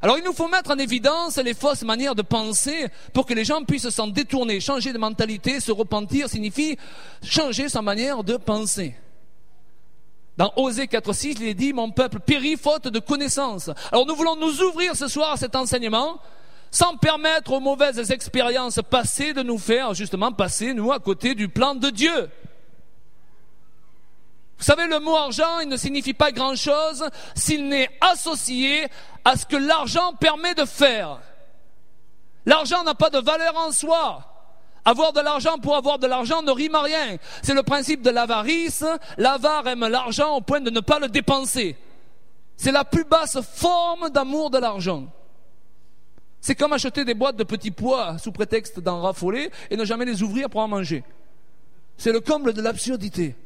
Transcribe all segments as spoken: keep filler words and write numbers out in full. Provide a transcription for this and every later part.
Alors il nous faut mettre en évidence les fausses manières de penser pour que les gens puissent s'en détourner. Changer de mentalité, se repentir signifie changer sa manière de penser. Dans Osée quatre six, il est dit « Mon peuple périt faute de connaissance ». Alors nous voulons nous ouvrir ce soir à cet enseignement sans permettre aux mauvaises expériences passées de nous faire justement passer, nous, à côté du plan de Dieu. Vous savez, le mot argent, il ne signifie pas grand-chose s'il n'est associé à ce que l'argent permet de faire. L'argent n'a pas de valeur en soi. Avoir de l'argent pour avoir de l'argent ne rime à rien. C'est le principe de l'avarice. L'avare aime l'argent au point de ne pas le dépenser. C'est la plus basse forme d'amour de l'argent. C'est comme acheter des boîtes de petits pois sous prétexte d'en raffoler et ne jamais les ouvrir pour en manger. C'est le comble de l'absurdité.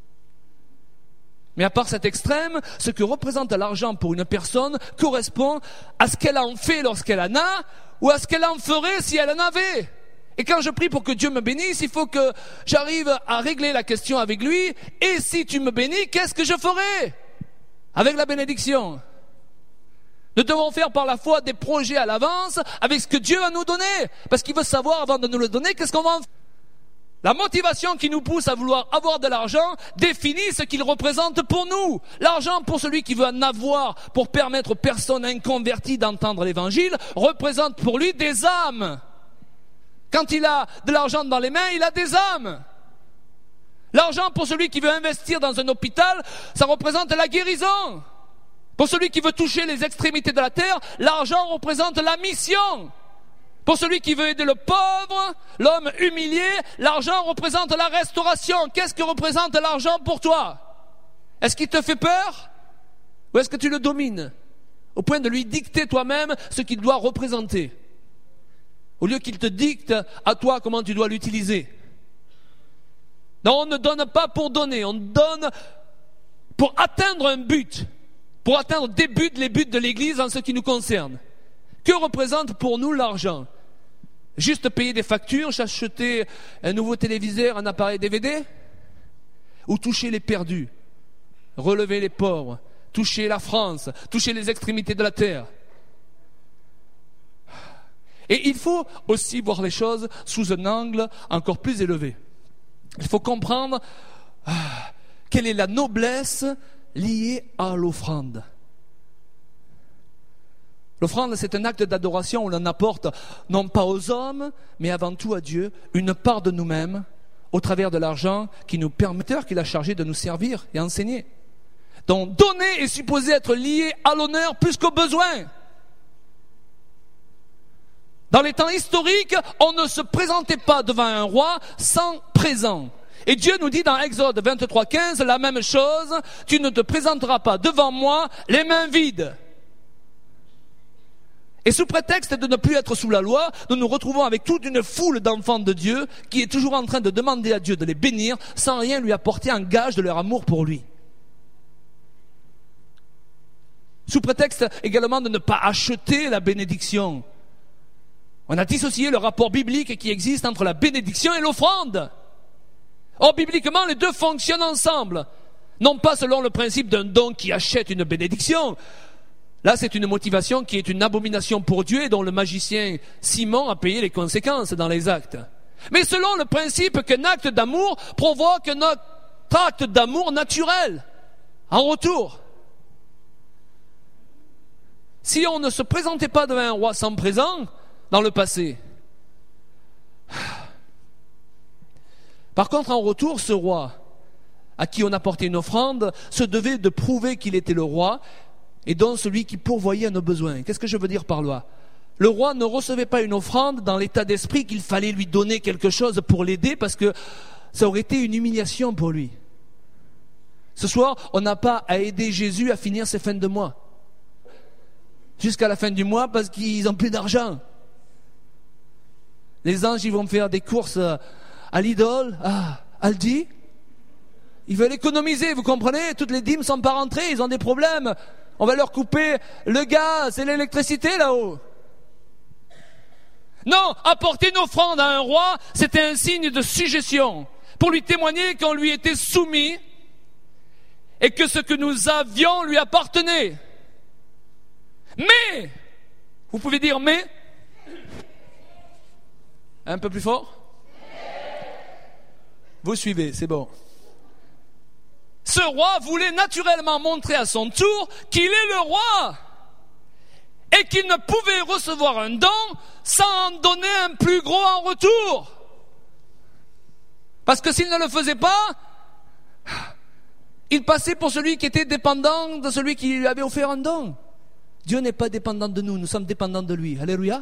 Mais à part cet extrême, ce que représente l'argent pour une personne correspond à ce qu'elle en fait lorsqu'elle en a ou à ce qu'elle en ferait si elle en avait. Et quand je prie pour que Dieu me bénisse, il faut que j'arrive à régler la question avec lui. Et si tu me bénis, qu'est-ce que je ferai avec la bénédiction? Nous devons faire par la foi des projets à l'avance avec ce que Dieu va nous donner. Parce qu'il veut savoir avant de nous le donner, qu'est-ce qu'on va en faire. La motivation qui nous pousse à vouloir avoir de l'argent définit ce qu'il représente pour nous. L'argent, pour celui qui veut en avoir pour permettre aux personnes inconverties d'entendre l'évangile, représente pour lui des âmes. Quand il a de l'argent dans les mains, il a des âmes. L'argent, pour celui qui veut investir dans un hôpital, ça représente la guérison. Pour celui qui veut toucher les extrémités de la terre, l'argent représente la mission. Pour celui qui veut aider le pauvre, l'homme humilié, l'argent représente la restauration. Qu'est-ce que représente l'argent pour toi? Est-ce qu'il te fait peur? Ou est-ce que tu le domines au point de lui dicter toi-même ce qu'il doit représenter, au lieu qu'il te dicte à toi comment tu dois l'utiliser? Non, on ne donne pas pour donner, on donne pour atteindre un but, pour atteindre des buts, les buts de l'Église en ce qui nous concerne. Que représente pour nous l'argent? Juste payer des factures, acheter un nouveau téléviseur, un appareil D V D? Ou toucher les perdus, relever les pauvres, toucher la France, toucher les extrémités de la terre? Et il faut aussi voir les choses sous un angle encore plus élevé. Il faut comprendre ah, quelle est la noblesse liée à l'offrande. L'offrande, c'est un acte d'adoration où l'on apporte, non pas aux hommes, mais avant tout à Dieu, une part de nous-mêmes au travers de l'argent qui nous permet, qu'il a chargé de nous servir et enseigner. Donc, donner est supposé être lié à l'honneur plus qu'au besoin. Dans les temps historiques, on ne se présentait pas devant un roi sans présent. Et Dieu nous dit dans Exode vingt-trois quinze la même chose, tu ne te présenteras pas devant moi les mains vides. Et sous prétexte de ne plus être sous la loi, nous nous retrouvons avec toute une foule d'enfants de Dieu qui est toujours en train de demander à Dieu de les bénir sans rien lui apporter en gage de leur amour pour lui. Sous prétexte également de ne pas acheter la bénédiction. On a dissocié le rapport biblique qui existe entre la bénédiction et l'offrande. Or, bibliquement, les deux fonctionnent ensemble. Non pas selon le principe d'un don qui achète une bénédiction. Là, c'est une motivation qui est une abomination pour Dieu et dont le magicien Simon a payé les conséquences dans les actes. Mais selon le principe qu'un acte d'amour provoque un autre acte d'amour naturel en retour. Si on ne se présentait pas devant un roi sans présent dans le passé, par contre, en retour, ce roi à qui on apportait une offrande se devait de prouver qu'il était le roi et donc celui qui pourvoyait à nos besoins. Qu'est-ce que je veux dire par là? Le roi ne recevait pas une offrande dans l'état d'esprit qu'il fallait lui donner quelque chose pour l'aider parce que ça aurait été une humiliation pour lui. Ce soir, on n'a pas à aider Jésus à finir ses fins de mois. Jusqu'à la fin du mois parce qu'ils n'ont plus d'argent. Les anges, ils vont faire des courses à Lidl, à Aldi. Ils veulent économiser, vous comprenez? Toutes les dîmes ne sont pas rentrées, ils ont des problèmes. On va leur couper le gaz et l'électricité là-haut. Non, apporter une offrande à un roi, c'était un signe de sujétion, pour lui témoigner qu'on lui était soumis et que ce que nous avions lui appartenait. Mais, Vous pouvez dire mais? Un peu plus fort? Vous suivez, c'est bon. Ce roi voulait naturellement montrer à son tour qu'il est le roi et qu'il ne pouvait recevoir un don sans en donner un plus gros en retour. Parce que s'il ne le faisait pas, il passait pour celui qui était dépendant de celui qui lui avait offert un don. Dieu n'est pas dépendant de nous, nous sommes dépendants de lui. Alléluia.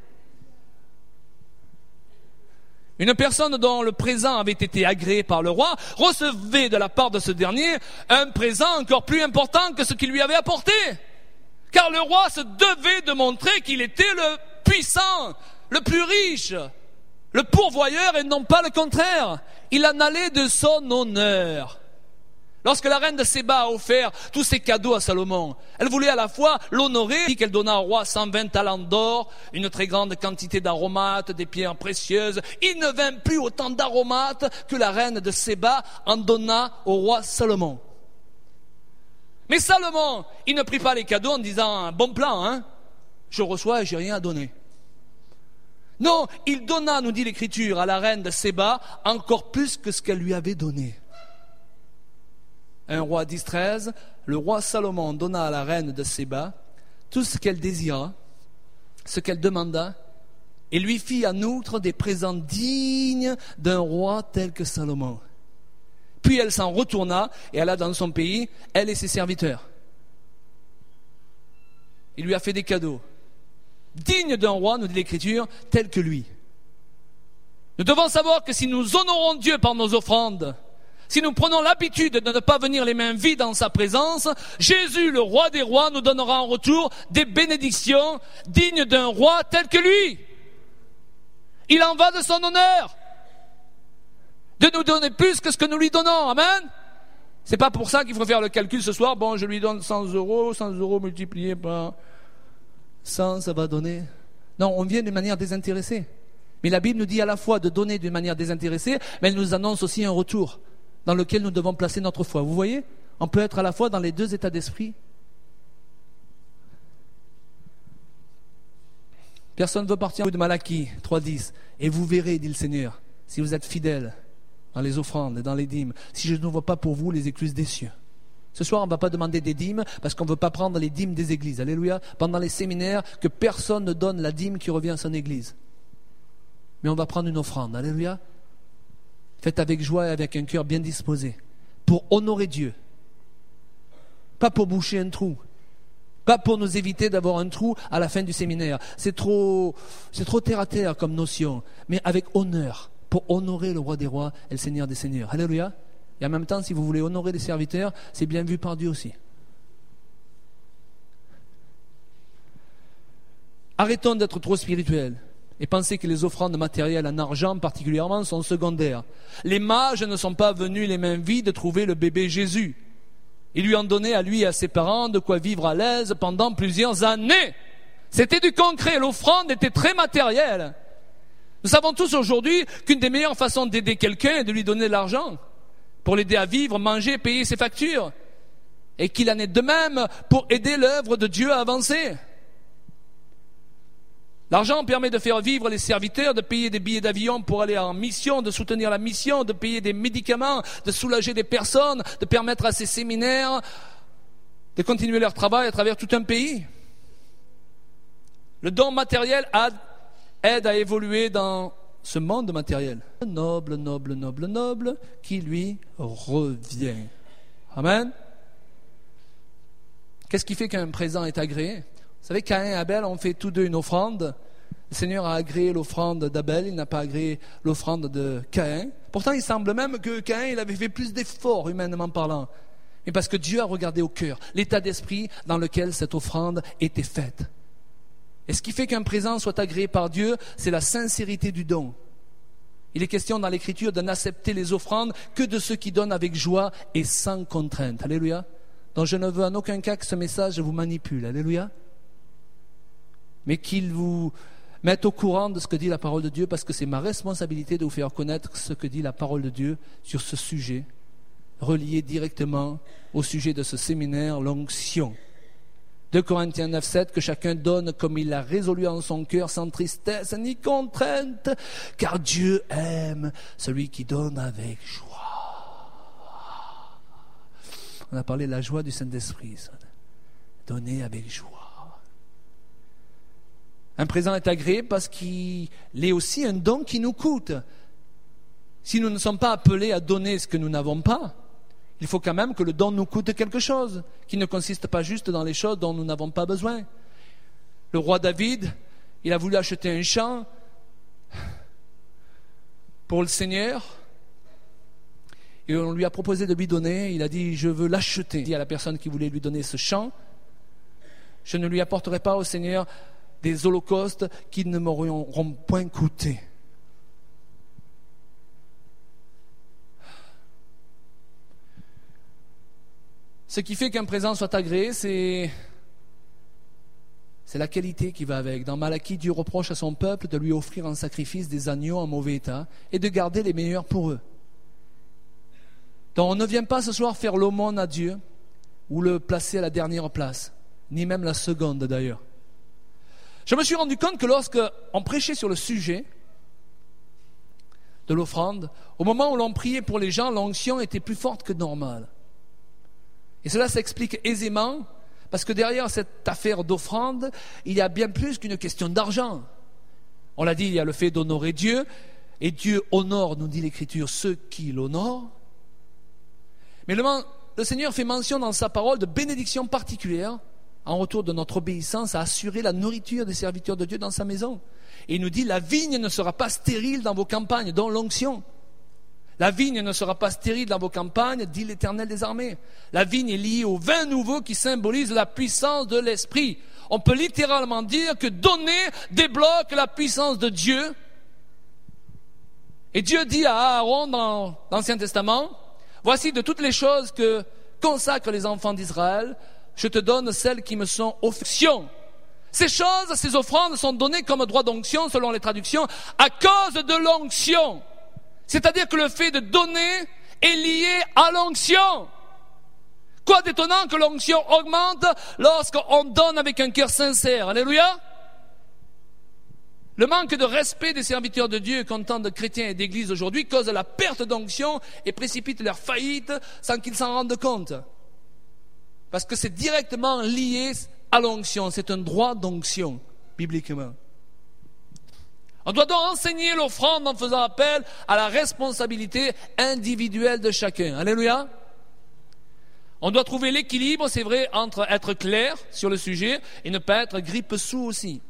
Une personne dont le présent avait été agréé par le roi recevait de la part de ce dernier un présent encore plus important que ce qu'il lui avait apporté. Car le roi se devait de montrer qu'il était le puissant, le plus riche, le pourvoyeur et non pas le contraire. Il en allait de son honneur. Lorsque la reine de Séba a offert tous ses cadeaux à Salomon, elle voulait à la fois l'honorer, qu'elle donna au roi cent vingt talents d'or, une très grande quantité d'aromates, des pierres précieuses. Il ne vint plus autant d'aromates que la reine de Séba en donna au roi Salomon. Mais Salomon, il ne prit pas les cadeaux en disant « bon plan, hein, je reçois et j'ai rien à donner ». Non, il donna, nous dit l'Écriture, à la reine de Séba encore plus que ce qu'elle lui avait donné. Un roi dix treize, le roi Salomon donna à la reine de Séba tout ce qu'elle désira, ce qu'elle demanda, et lui fit en outre des présents dignes d'un roi tel que Salomon. Puis elle s'en retourna et alla dans son pays, elle et ses serviteurs. Il lui a fait des cadeaux, dignes d'un roi, nous dit l'Écriture, tel que lui. Nous devons savoir que si nous honorons Dieu par nos offrandes, si nous prenons l'habitude de ne pas venir les mains vides en sa présence, Jésus, le roi des rois, nous donnera en retour des bénédictions dignes d'un roi tel que lui. Il en va de son honneur de nous donner plus que ce que nous lui donnons. Amen. C'est pas pour ça qu'il faut faire le calcul ce soir. Bon, je lui donne cent euros, cent euros multipliés par cent, ça va donner. Non, on vient d'une manière désintéressée. Mais la Bible nous dit à la fois de donner d'une manière désintéressée, mais elle nous annonce aussi un retour dans lequel nous devons placer notre foi. Vous voyez, on peut être à la fois dans les deux états d'esprit. Personne ne veut partir de Malachie trois dix. Et vous verrez, dit le Seigneur, si vous êtes fidèles dans les offrandes et dans les dîmes, si je n'ouvre pas pour vous les écluses des cieux. Ce soir, on ne va pas demander des dîmes parce qu'on ne veut pas prendre les dîmes des églises. Alléluia. Pendant les séminaires, que personne ne donne la dîme qui revient à son église. Mais on va prendre une offrande. Alléluia. Faites avec joie et avec un cœur bien disposé, pour honorer Dieu. Pas pour boucher un trou, pas pour nous éviter d'avoir un trou à la fin du séminaire. C'est trop, c'est trop terre à terre comme notion, mais avec honneur, pour honorer le roi des rois et le Seigneur des seigneurs. Alléluia. Et en même temps, si vous voulez honorer les serviteurs, c'est bien vu par Dieu aussi. Arrêtons d'être trop spirituels et penser que les offrandes matérielles en argent particulièrement sont secondaires. Les mages ne sont pas venus les mains vides trouver le bébé Jésus. Ils lui ont donné à lui et à ses parents de quoi vivre à l'aise pendant plusieurs années. C'était du concret, l'offrande était très matérielle. Nous savons tous aujourd'hui qu'une des meilleures façons d'aider quelqu'un est de lui donner de l'argent pour l'aider à vivre, manger, payer ses factures. Et qu'il en est de même pour aider l'œuvre de Dieu à avancer. L'argent permet de faire vivre les serviteurs, de payer des billets d'avion pour aller en mission, de soutenir la mission, de payer des médicaments, de soulager des personnes, de permettre à ces séminaires de continuer leur travail à travers tout un pays. Le don matériel aide à évoluer dans ce monde matériel. Noble, noble, noble, noble, qui lui revient. Amen. Qu'est-ce qui fait qu'un présent est agréé ? Vous savez, Caïn et Abel ont fait tous deux une offrande. Le Seigneur a agréé l'offrande d'Abel, il n'a pas agréé l'offrande de Caïn. Pourtant, il semble même que Caïn il avait fait plus d'efforts, humainement parlant. Mais parce que Dieu a regardé au cœur, l'état d'esprit dans lequel cette offrande était faite. Et ce qui fait qu'un présent soit agréé par Dieu, c'est la sincérité du don. Il est question dans l'Écriture de n'accepter les offrandes que de ceux qui donnent avec joie et sans contrainte. Alléluia. Donc je ne veux en aucun cas que ce message vous manipule. Alléluia. Mais qu'il vous mette au courant de ce que dit la parole de Dieu, parce que c'est ma responsabilité de vous faire connaître ce que dit la parole de Dieu sur ce sujet, relié directement au sujet de ce séminaire, l'onction. deux Corinthiens neuf, sept, que chacun donne comme il l'a résolu en son cœur, sans tristesse ni contrainte, car Dieu aime celui qui donne avec joie. On a parlé de la joie du Saint-Esprit, ça. Donner avec joie. Un présent est agréé parce qu'il est aussi un don qui nous coûte. Si nous ne sommes pas appelés à donner ce que nous n'avons pas, il faut quand même que le don nous coûte quelque chose, qui ne consiste pas juste dans les choses dont nous n'avons pas besoin. Le roi David, il a voulu acheter un champ pour le Seigneur, et on lui a proposé de lui donner. Il a dit, je veux l'acheter. Il dit à la personne qui voulait lui donner ce champ, je ne lui apporterai pas au Seigneur des holocaustes qui ne m'auront point coûté. Ce qui fait qu'un présent soit agréé, c'est, c'est la qualité qui va avec. Dans Malachie, Dieu reproche à son peuple de lui offrir en sacrifice des agneaux en mauvais état et de garder les meilleurs pour eux. Donc on ne vient pas ce soir faire l'aumône à Dieu ou le placer à la dernière place, ni même la seconde d'ailleurs. Je me suis rendu compte que lorsque on prêchait sur le sujet de l'offrande, au moment où l'on priait pour les gens, l'onction était plus forte que normale. Et cela s'explique aisément parce que derrière cette affaire d'offrande, il y a bien plus qu'une question d'argent. On l'a dit, il y a le fait d'honorer Dieu, et Dieu honore, nous dit l'Écriture, ceux qui l'honorent. Mais le, le Seigneur fait mention dans sa parole de bénédictions particulières en retour de notre obéissance à assurer la nourriture des serviteurs de Dieu dans sa maison. Et il nous dit, la vigne ne sera pas stérile dans vos campagnes, dont l'onction. La vigne ne sera pas stérile dans vos campagnes, dit l'Éternel des armées. La vigne est liée au vin nouveau qui symbolise la puissance de l'Esprit. On peut littéralement dire que donner débloque la puissance de Dieu. Et Dieu dit à Aaron dans l'Ancien Testament, voici de toutes les choses que consacrent les enfants d'Israël, je te donne celles qui me sont officielles. Ces choses, ces offrandes sont données comme droit d'onction selon les traductions à cause de l'onction. C'est-à-dire que le fait de donner est lié à l'onction. Quoi d'étonnant que l'onction augmente lorsqu'on donne avec un cœur sincère. Alléluia. Le manque de respect des serviteurs de Dieu, qu'ont tant de chrétiens et d'églises aujourd'hui, cause la perte d'onction et précipite leur faillite sans qu'ils s'en rendent compte. Parce que c'est directement lié à l'onction. C'est un droit d'onction, bibliquement. On doit donc enseigner l'offrande en faisant appel à la responsabilité individuelle de chacun. Alléluia. On doit trouver l'équilibre, c'est vrai, entre être clair sur le sujet et ne pas être grippe-sous aussi.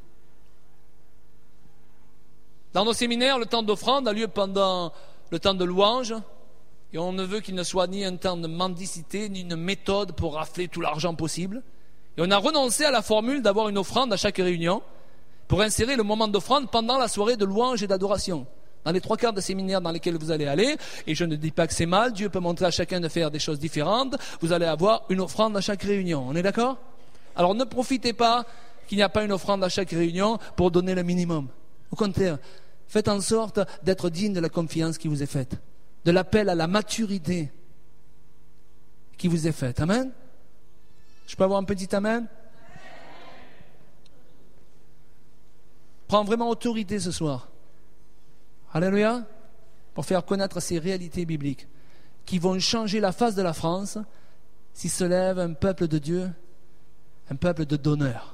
Dans nos séminaires, le temps d'offrande a lieu pendant le temps de louange, et on ne veut qu'il ne soit ni un temps de mendicité, ni une méthode pour rafler tout l'argent possible. Et on a renoncé à la formule d'avoir une offrande à chaque réunion, pour insérer le moment d'offrande pendant la soirée de louange et d'adoration. Dans les trois quarts de séminaires dans lesquels vous allez aller, et je ne dis pas que c'est mal, Dieu peut montrer à chacun de faire des choses différentes, vous allez avoir une offrande à chaque réunion. On est d'accord? Alors ne profitez pas qu'il n'y a pas une offrande à chaque réunion pour donner le minimum. Au contraire, faites en sorte d'être digne de la confiance qui vous est faite, de l'appel à la maturité qui vous est faite. Amen? Je peux avoir un petit amen? Prends vraiment autorité ce soir. Alléluia. Pour faire connaître ces réalités bibliques qui vont changer la face de la France si se lève un peuple de Dieu, un peuple de donneurs.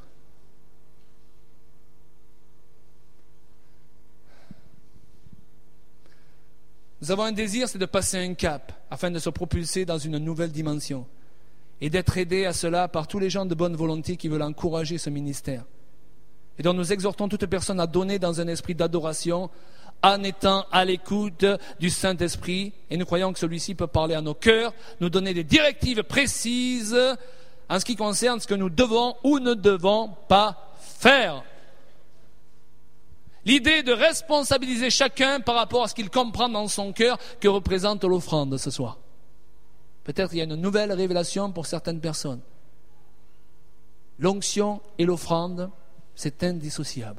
Nous avons un désir, c'est de passer un cap afin de se propulser dans une nouvelle dimension et d'être aidés à cela par tous les gens de bonne volonté qui veulent encourager ce ministère. Et donc nous exhortons toute personne à donner dans un esprit d'adoration en étant à l'écoute du Saint-Esprit. Et nous croyons que celui-ci peut parler à nos cœurs, nous donner des directives précises en ce qui concerne ce que nous devons ou ne devons pas faire. L'idée de responsabiliser chacun par rapport à ce qu'il comprend dans son cœur que représente l'offrande ce soir. Peut-être il y a une nouvelle révélation pour certaines personnes. L'onction et l'offrande, c'est indissociable.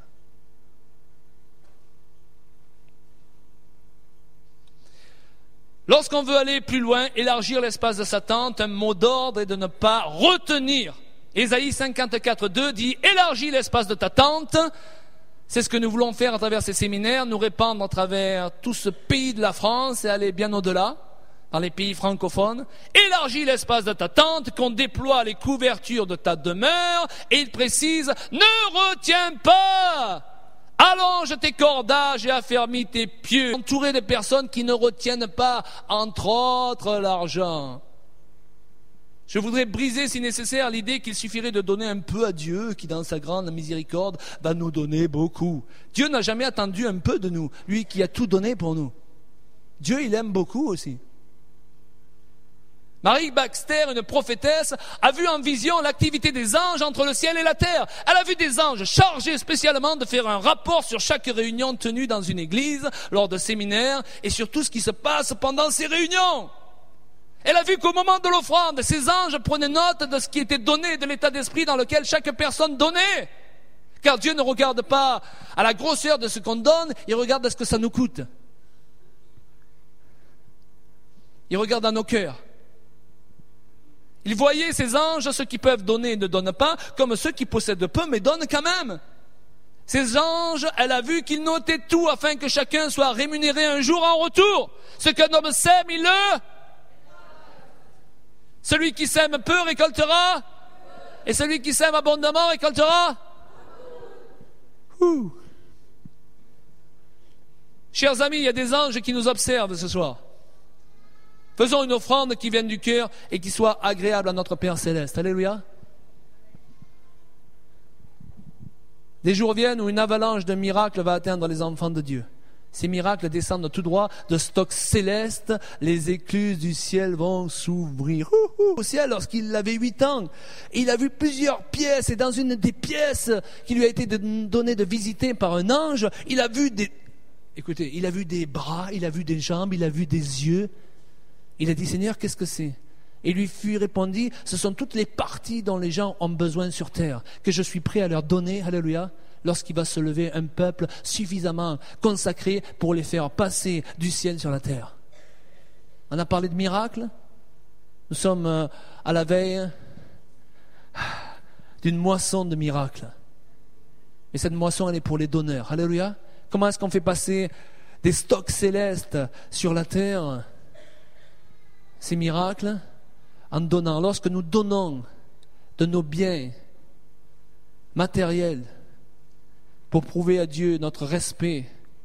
Lorsqu'on veut aller plus loin, élargir l'espace de sa tente, un mot d'ordre est de ne pas retenir Ésaïe cinquante-quatre, deux dit « Élargis l'espace de ta tente ». C'est ce que nous voulons faire à travers ces séminaires, nous répandre à travers tout ce pays de la France et aller bien au-delà, dans les pays francophones. Élargis l'espace de ta tente, qu'on déploie les couvertures de ta demeure. Et il précise « Ne retiens pas ». Allonge tes cordages et affermis tes pieux. Entouré de personnes qui ne retiennent pas, entre autres, l'argent. Je voudrais briser, si nécessaire, l'idée qu'il suffirait de donner un peu à Dieu, qui dans sa grande miséricorde va nous donner beaucoup. Dieu n'a jamais attendu un peu de nous, lui qui a tout donné pour nous. Dieu, il aime beaucoup aussi. Marie Baxter, une prophétesse, a vu en vision l'activité des anges entre le ciel et la terre. Elle a vu des anges chargés spécialement de faire un rapport sur chaque réunion tenue dans une église, lors de séminaires, et sur tout ce qui se passe pendant ces réunions. Elle a vu qu'au moment de l'offrande, ces anges prenaient note de ce qui était donné, de l'état d'esprit dans lequel chaque personne donnait. Car Dieu ne regarde pas à la grosseur de ce qu'on donne, il regarde à ce que ça nous coûte. Il regarde à nos cœurs. Il voyait ces anges, ceux qui peuvent donner et ne donnent pas, comme ceux qui possèdent peu mais donnent quand même. Ces anges, elle a vu qu'ils notaient tout afin que chacun soit rémunéré un jour en retour. Ce qu'un homme sème, il le... Celui qui sème peu récoltera, et celui qui sème abondamment récoltera. Ouh. Chers amis, il y a des anges qui nous observent ce soir. Faisons une offrande qui vienne du cœur et qui soit agréable à notre Père Céleste. Alléluia. Des jours viennent où une avalanche de miracles va atteindre les enfants de Dieu. Ces miracles descendent tout droit de stock céleste. Les écluses du ciel vont s'ouvrir. Au ciel, lorsqu'il avait huit ans, il a vu plusieurs pièces. Et dans une des pièces qui lui a été donnée de visiter par un ange, il a vu des... Écoutez, il a vu des bras, il a vu des jambes, il a vu des yeux. Il a dit, Seigneur, qu'est-ce que c'est? Et lui fut répondu, ce sont toutes les parties dont les gens ont besoin sur terre, que je suis prêt à leur donner, alléluia, lorsqu'il va se lever un peuple suffisamment consacré pour les faire passer du ciel sur la terre. On a parlé de miracles. Nous sommes à la veille d'une moisson de miracles. Et cette moisson, elle est pour les donneurs. Alléluia. Comment est-ce qu'on fait passer des stocks célestes sur la terre? Ces miracles, en donnant. Lorsque nous donnons de nos biens matériels pour prouver à Dieu notre respect,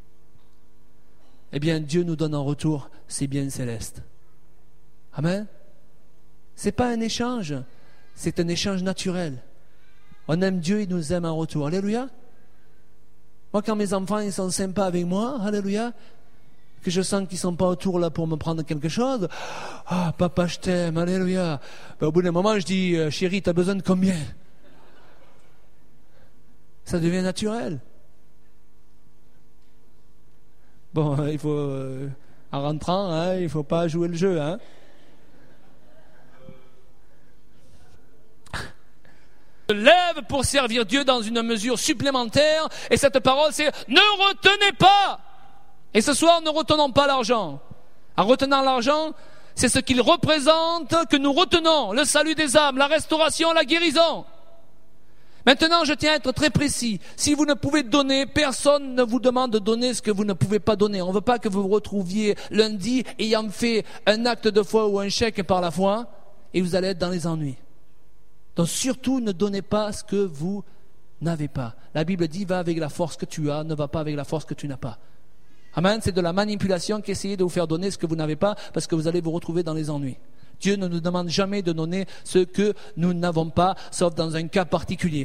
eh bien Dieu nous donne en retour ses biens célestes. Amen. C'est pas un échange, c'est un échange naturel. On aime Dieu, il nous aime en retour. Alléluia. Moi, quand mes enfants ils sont sympas avec moi, alléluia, que je sens qu'ils ne sont pas autour là pour me prendre quelque chose. Ah, papa, je t'aime, alléluia. Ben, au bout d'un moment, je dis, chérie, tu as besoin de combien? Ça devient naturel. Bon, il faut, euh, en rentrant, hein, il ne faut pas jouer le jeu. Hein. Je lève pour servir Dieu dans une mesure supplémentaire. Et cette parole, c'est « Ne retenez pas ». Et ce soir, ne retenons pas l'argent. En retenant l'argent, c'est ce qu'il représente que nous retenons. Le salut des âmes, la restauration, la guérison. Maintenant, je tiens à être très précis. Si vous ne pouvez donner, personne ne vous demande de donner ce que vous ne pouvez pas donner. On ne veut pas que vous vous retrouviez lundi ayant fait un acte de foi ou un chèque par la foi et vous allez être dans les ennuis. Donc surtout, ne donnez pas ce que vous n'avez pas. La Bible dit, va avec la force que tu as, ne va pas avec la force que tu n'as pas. Amen, c'est de la manipulation qu'essayer de vous faire donner ce que vous n'avez pas parce que vous allez vous retrouver dans les ennuis. Dieu ne nous demande jamais de donner ce que nous n'avons pas, sauf dans un cas particulier.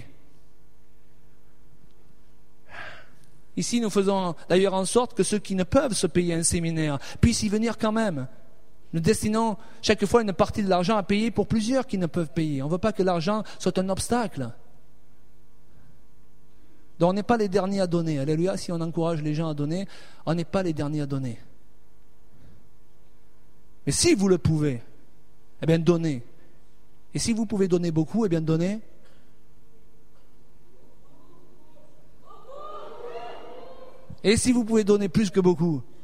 Ici, nous faisons d'ailleurs en sorte que ceux qui ne peuvent se payer un séminaire puissent y venir quand même. Nous destinons chaque fois une partie de l'argent à payer pour plusieurs qui ne peuvent payer. On ne veut pas que l'argent soit un obstacle. Donc on n'est pas les derniers à donner. Alléluia, si on encourage les gens à donner, on n'est pas les derniers à donner. Mais si vous le pouvez, eh bien donnez. Et si vous pouvez donner beaucoup, eh bien donnez. Et si vous pouvez donner plus que beaucoup,